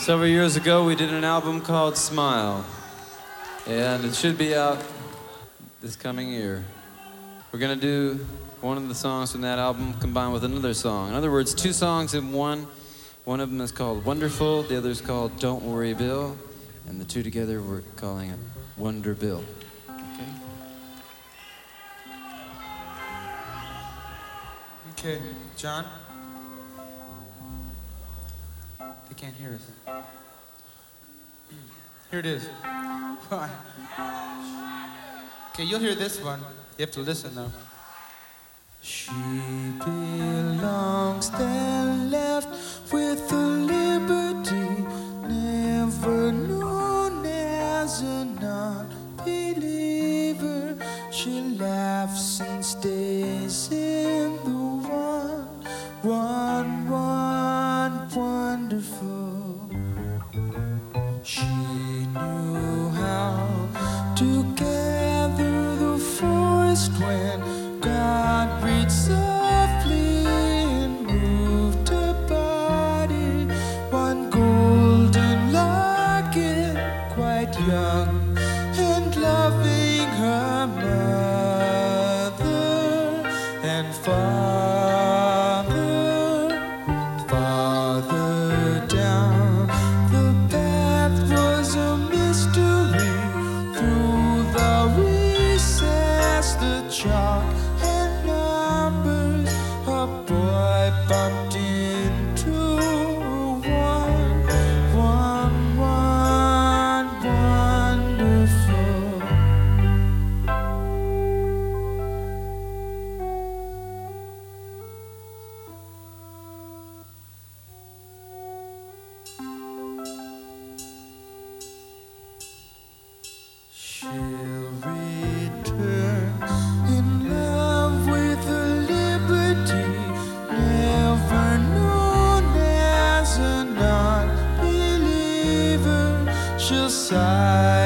Several years ago, we did an album called Smile, and it should be out this coming year. We're gonna do one of the songs from that album combined with another song. In other words, two songs in one. One of them is called Wonderful, the other is called Don't Worry Bill, and the two together we're calling it Wonder Bill. Okay? Okay, John? They can't hear us. Here it is. Okay, you'll hear this one. You have to listen though. She belongs there left with the liberty never known as a non-believer. She laughs and stays in the one wonderful. She knew how to gather the forest when God breathed softly and moved her body. One golden locket, quite young and loving her mother and farther down the path was a mystery. Through the recess, the chalk and numbers, a boy bumped into one wonderful. She'll return in love with a liberty never known as a non-believer. She'll sigh